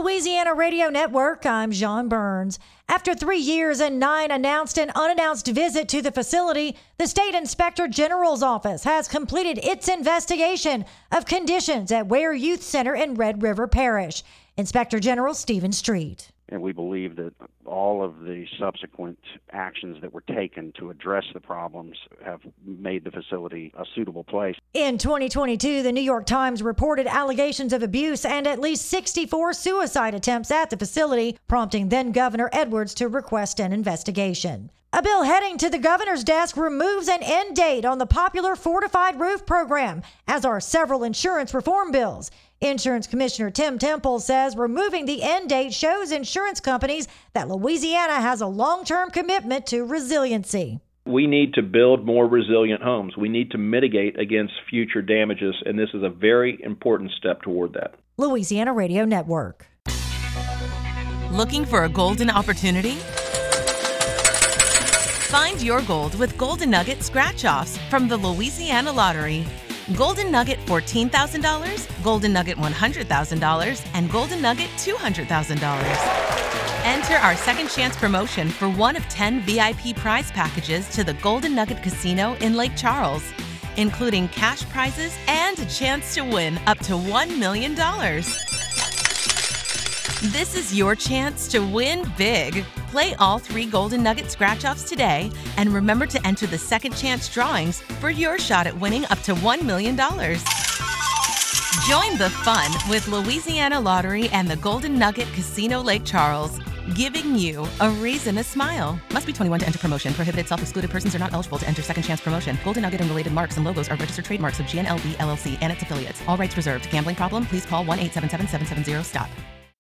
Louisiana Radio Network, I'm John Burns. After 3 years and 9 announced and unannounced visits to the facility, the State Inspector General's office has completed its investigation of conditions at Ware Youth Center in Red River Parish. Inspector General Stephen Street. And we believe that all of the subsequent actions that were taken to address the problems have made the facility a suitable place. In 2022, the New York Times reported allegations of abuse and at least 64 suicide attempts at the facility, prompting then-Governor Edwards to request an investigation. A bill heading to the governor's desk removes an end date on the popular fortified roof program, as are several insurance reform bills. Insurance Commissioner Tim Temple says removing the end date shows insurance companies that Louisiana has a long-term commitment to resiliency. We need to build more resilient homes. We need to mitigate against future damages, and this is a very important step toward that. Louisiana Radio Network. Looking for a golden opportunity? Find your gold with Golden Nugget scratch-offs from the Louisiana Lottery. Golden Nugget $14,000, Golden Nugget $100,000, and Golden Nugget $200,000. Enter our second chance promotion for one of 10 VIP prize packages to the Golden Nugget Casino in Lake Charles, including cash prizes and a chance to win up to $1 million. This is your chance to win big. Play all 3 Golden Nugget scratch-offs today and remember to enter the second chance drawings for your shot at winning up to $1 million. Join the fun with Louisiana Lottery and the Golden Nugget Casino Lake Charles, giving you a reason to smile. Must be 21 to enter promotion. Prohibited self-excluded persons are not eligible to enter second chance promotion. Golden Nugget and related marks and logos are registered trademarks of GNLB LLC and its affiliates. All rights reserved. Gambling problem? Please call 1-877-770-STOP.